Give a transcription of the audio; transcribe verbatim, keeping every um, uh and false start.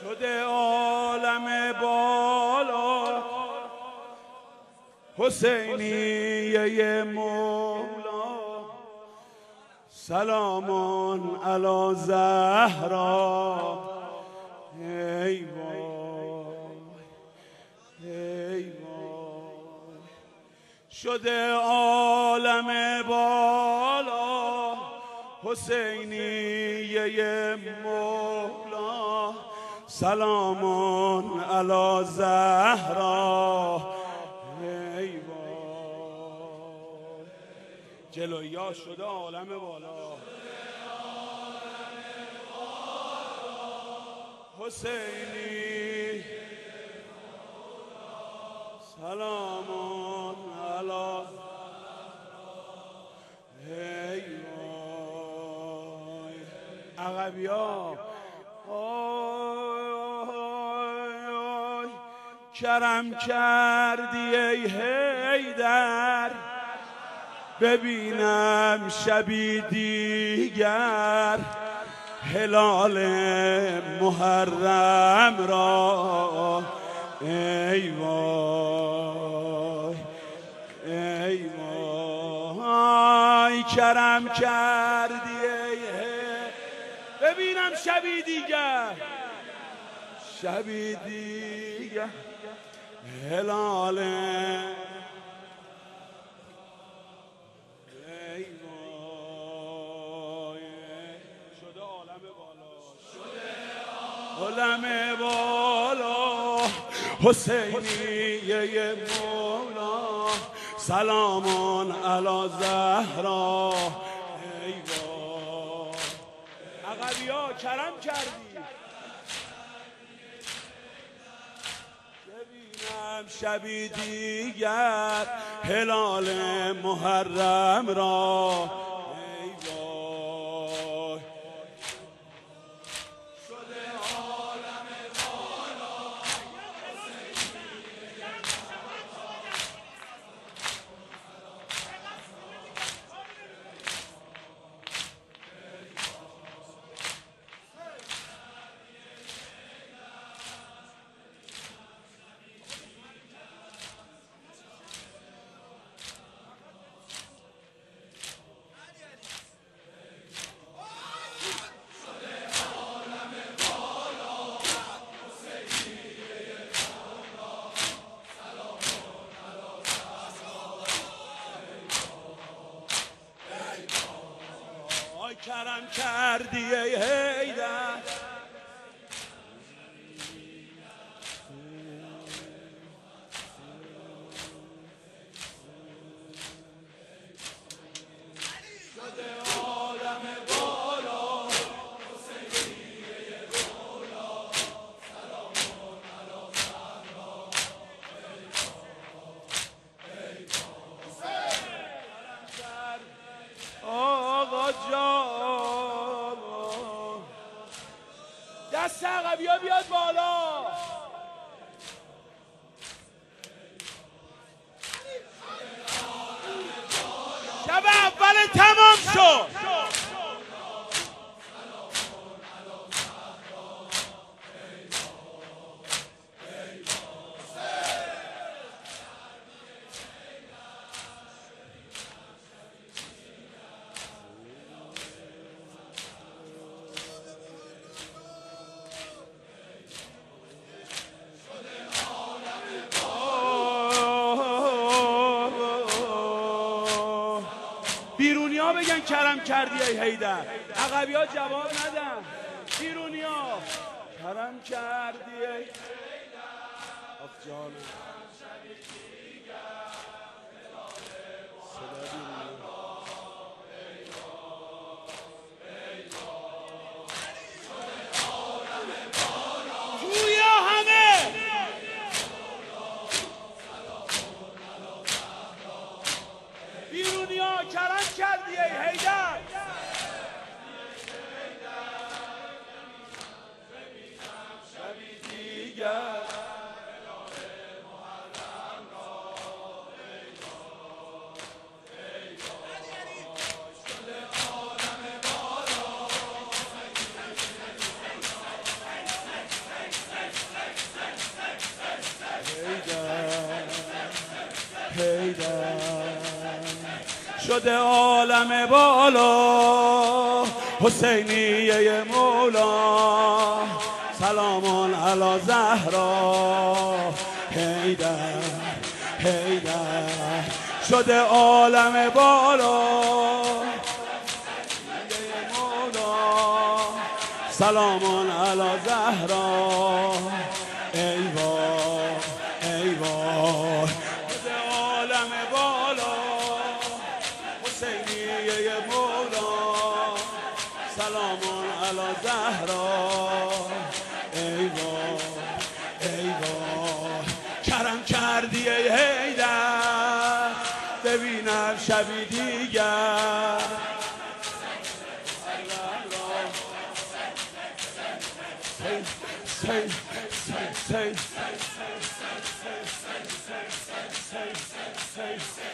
شده عالم بالا حسینیه مولا سلامان علی زهرا. ای وای ای وای شده عالم بالا حسینیه مولا سلامان علی زهرا. ای وای جلویا شده عالم بالا حسینی سلامان علی. ای وای عقبیا آی کرم کردی ای حیدر ببینم شبی دیگر هلال محرم را. ای وای ای وای کرم کردی ای ببینم شبی دیگر شبی دیگر هلال. ای وای شده عالم بالا عالم بالا حسینیه مولا سلامان علی زهرا. ای وای عقبیا کرم کردی ببینم شبی دیگر هلال محرم را. ای وای شده عالم بالا کرم کردی ای حیدر شده عالم بالا حسینیه مولا سلامان علی زهرا. ای وای آقا جان دست عقبیا بیاد بالا. شب اول تمام شد. بیرونی ها بگن کرم کردی ای حیدر عقبی ها جواب ندن. بیرونی ها کرم کردی ای آخ جانم جویا همه بیرونی ها کرم کردی ای حیدر شبی دیگر شده عالم بالا حسینیه مولا سلامان علی زهرا حیدر حیدر شده عالم بالا سلامان علی زهرا ای وای ای وای شده عالم بالا حسینیه مولا سلامان علی زهرا ای وای ای وای کرم کردی ای حیدر ببینم شبی دیگر say, say, say, say, say, say, say, say, say, say, say, say.